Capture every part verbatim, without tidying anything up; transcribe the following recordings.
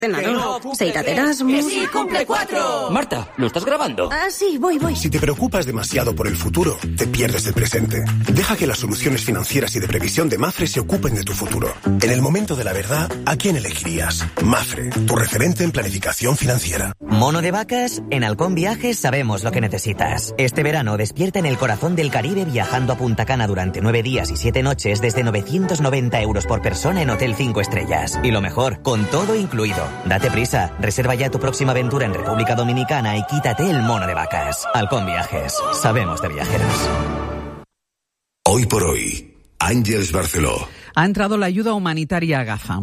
No, se irá de Erasmus. ¡Sí, cumple cuatro! Marta, ¿lo estás grabando? Ah, sí, voy, voy. Si te preocupas demasiado por el futuro, te pierdes el presente. Deja que las soluciones financieras y de previsión de Mafre se ocupen de tu futuro. En el momento de la verdad, ¿a quién elegirías? Mafre, tu referente en planificación financiera. Mono de vacas, en Halcón Viajes sabemos lo que necesitas. Este verano despierta en el corazón del Caribe viajando a Punta Cana durante nueve días y siete noches desde novecientos noventa euros por persona en Hotel cinco estrellas. Y lo mejor, con todo incluido. Date prisa, reserva ya tu próxima aventura en República Dominicana y quítate el mono de vacas. Halcón Viajes, sabemos de viajeros. Hoy por hoy, Àngels Barceló. Ha entrado la ayuda humanitaria a Gaza.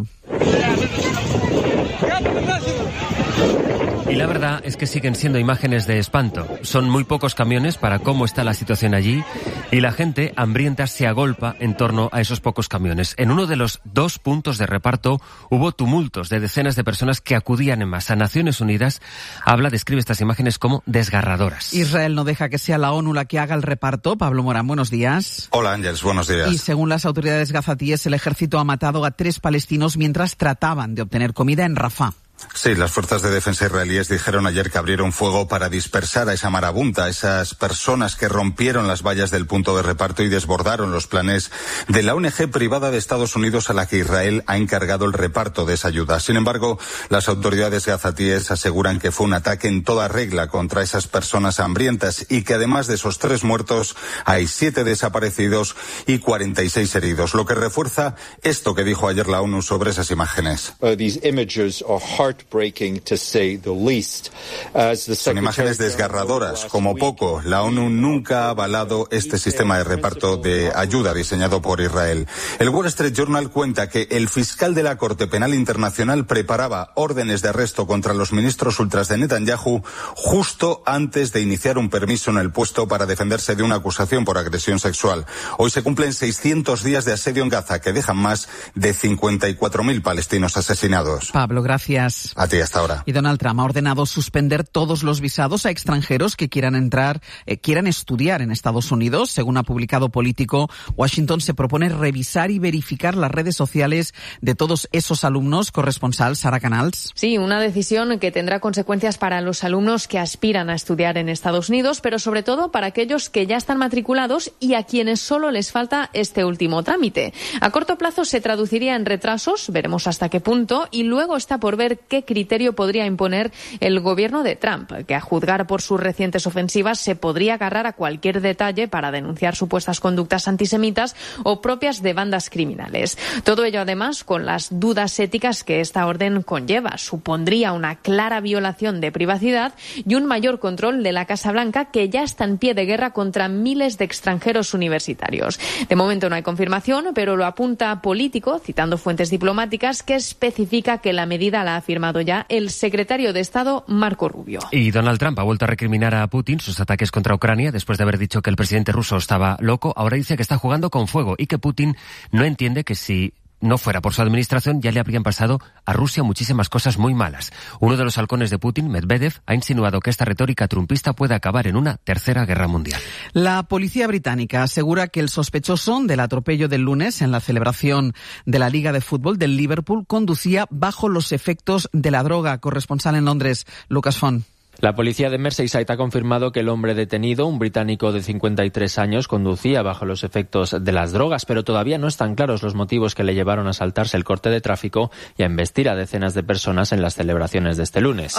Y la verdad es que siguen siendo imágenes de espanto. Son muy pocos camiones para cómo está la situación allí y la gente hambrienta se agolpa en torno a esos pocos camiones. En uno de los dos puntos de reparto hubo tumultos de decenas de personas que acudían en masa. Naciones Unidas habla, describe estas imágenes como desgarradoras. Israel no deja que sea la ONU la que haga el reparto. Pablo Morán, buenos días. Hola Ángels, buenos días. Y según las autoridades gazatíes, el ejército ha matado a tres palestinos mientras trataban de obtener comida en Rafah. Sí, las fuerzas de defensa israelíes dijeron ayer que abrieron fuego para dispersar a esa marabunta, a esas personas que rompieron las vallas del punto de reparto y desbordaron los planes de la O N G privada de Estados Unidos a la que Israel ha encargado el reparto de esa ayuda. Sin embargo, las autoridades gazatíes aseguran que fue un ataque en toda regla contra esas personas hambrientas y que además de esos tres muertos hay siete desaparecidos y cuarenta y seis heridos, lo que refuerza esto que dijo ayer la ONU sobre esas imágenes. Uh, these images are heartbreaking to say the least. As the Son imágenes desgarradoras. Como poco, la ONU nunca ha avalado este sistema de reparto de ayuda diseñado por Israel. El Wall Street Journal cuenta que el fiscal de la Corte Penal Internacional preparaba órdenes de arresto contra los ministros ultras de Netanyahu justo antes de iniciar un permiso en el puesto para defenderse de una acusación por agresión sexual. Hoy se cumplen seiscientos días de asedio en Gaza que dejan más de cincuenta y cuatro mil palestinos asesinados. Pablo, gracias. A ti hasta ahora. Y Donald Trump ha ordenado suspender todos los visados a extranjeros que quieran entrar, eh, quieran estudiar en Estados Unidos. Según ha publicado Político, Washington se propone revisar y verificar las redes sociales de todos esos alumnos. Corresponsal Sara Canals. Sí, una decisión que tendrá consecuencias para los alumnos que aspiran a estudiar en Estados Unidos, pero sobre todo para aquellos que ya están matriculados y a quienes solo les falta este último trámite. A corto plazo se traduciría en retrasos, veremos hasta qué punto, y luego está por ver qué criterio podría imponer el gobierno de Trump, que a juzgar por sus recientes ofensivas se podría agarrar a cualquier detalle para denunciar supuestas conductas antisemitas o propias de bandas criminales. Todo ello además con las dudas éticas que esta orden conlleva. Supondría una clara violación de privacidad y un mayor control de la Casa Blanca, que ya está en pie de guerra contra miles de extranjeros universitarios. De momento no hay confirmación, pero lo apunta Político, citando fuentes diplomáticas, que especifica que la medida la ha firmado ya el secretario de Estado Marco Rubio. Y Donald Trump ha vuelto a recriminar a Putin sus ataques contra Ucrania después de haber dicho que el presidente ruso estaba loco. Ahora dice que está jugando con fuego y que Putin no entiende que si no fuera por su administración ya le habrían pasado a Rusia muchísimas cosas muy malas. Uno de los halcones de Putin, Medvedev, ha insinuado que esta retórica trumpista puede acabar en una tercera guerra mundial. La policía británica asegura que el sospechoso del atropello del lunes en la celebración de la Liga de Fútbol del Liverpool conducía bajo los efectos de la droga. Corresponsal en Londres, Lucas Font. La policía de Merseyside ha confirmado que el hombre detenido, un británico de cincuenta y tres años, conducía bajo los efectos de las drogas, pero todavía no están claros los motivos que le llevaron a saltarse el corte de tráfico y a embestir a decenas de personas en las celebraciones de este lunes.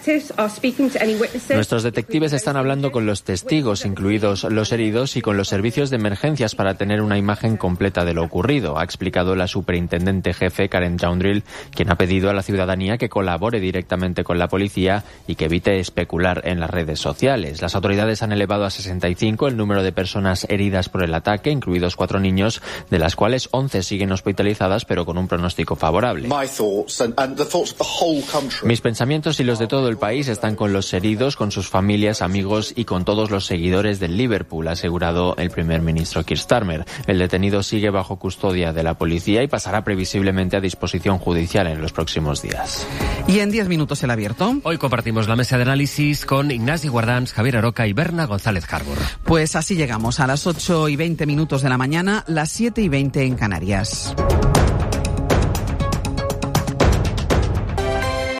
Nuestros detectives están hablando con los testigos, incluidos los heridos, y con los servicios de emergencias para tener una imagen completa de lo ocurrido, ha explicado la superintendente jefe Karen Joundrill, quien ha pedido a la ciudadanía que colabore directamente con la policía y que evite especular en las redes sociales. Las autoridades han elevado a sesenta y cinco el número de personas heridas por el ataque, incluidos cuatro niños, de las cuales once siguen hospitalizadas pero con un pronóstico favorable. Mis pensamientos y los de todo el país están con los heridos, con sus familias, amigos y con todos los seguidores del Liverpool, ha asegurado el primer ministro Keir Starmer. El detenido sigue bajo custodia de la policía y pasará previsiblemente a disposición judicial en los próximos días. Y en diez minutos el abierto. Hoy compartimos la mesa de análisis con Ignasi Guardans, Javier Aroca y Berna González Harbour. Pues así llegamos a las ocho y veinte minutos de la mañana, las siete y veinte en Canarias.